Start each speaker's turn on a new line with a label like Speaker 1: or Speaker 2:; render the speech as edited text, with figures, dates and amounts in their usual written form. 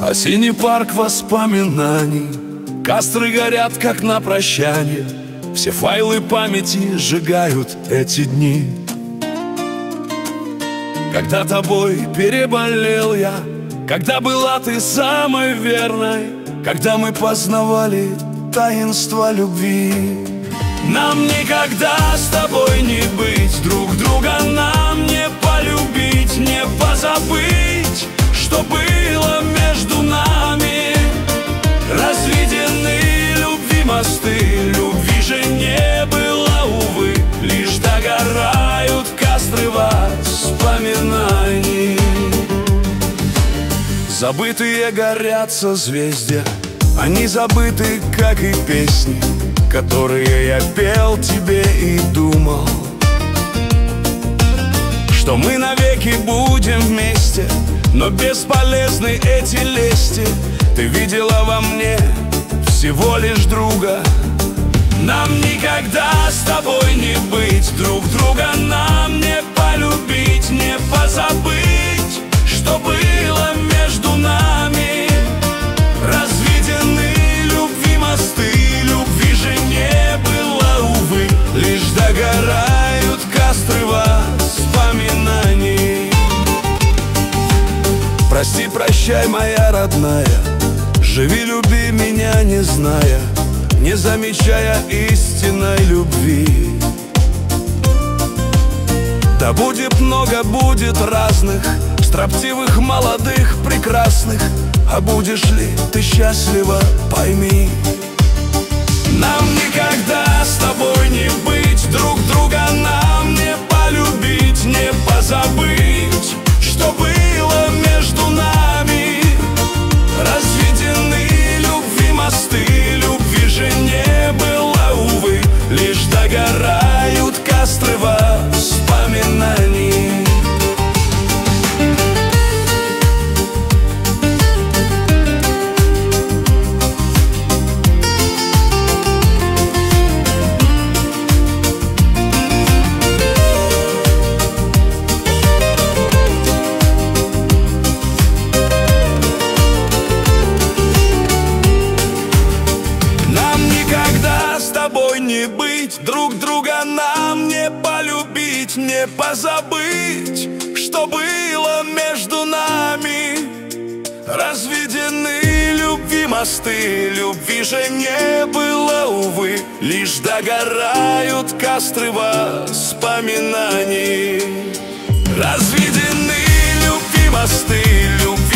Speaker 1: Осенний парк воспоминаний, костры горят, как на прощание. Все файлы памяти сжигают эти дни. Когда тобой переболел я, когда была ты самой верной, когда мы познавали таинство любви. Нам никогда с тобой не быть, друг друга нам не полюбить, не позабыть, что было между нами. Разведены любви мосты, любви же не было, увы, лишь догорают костры воспоминаний. Забытые горят созвездия, они забыты, как и песни, которые я пел тебе и думал, что мы навеки будем вместе. Но бесполезны эти лести, ты видела во мне всего лишь друга. Нам никогда с тобой не быть, друг друга нам не полюбить, не позабыть, что было между нами. Разведены любви мосты, любви же не было, увы, лишь догорают костры воспоминаний. Прости, прощай, моя родная, живи, люби меня, не зная, не замечая истинной любви. Да будет много, будет разных, строптивых, молодых, прекрасных, а будешь ли ты счастлива, пойми. Нам никогда с тобой не быть, друг друга нам не полюбить, не позабыть, что было между нами. Разведены любви мосты, любви же не было, увы, лишь догорают костры воспоминаний. Не быть, друг друга нам не полюбить, не позабыть, что было между нами. Разведены любви мосты, любви же не было, увы, лишь догорают костры воспоминаний. Разведены любви мосты, любви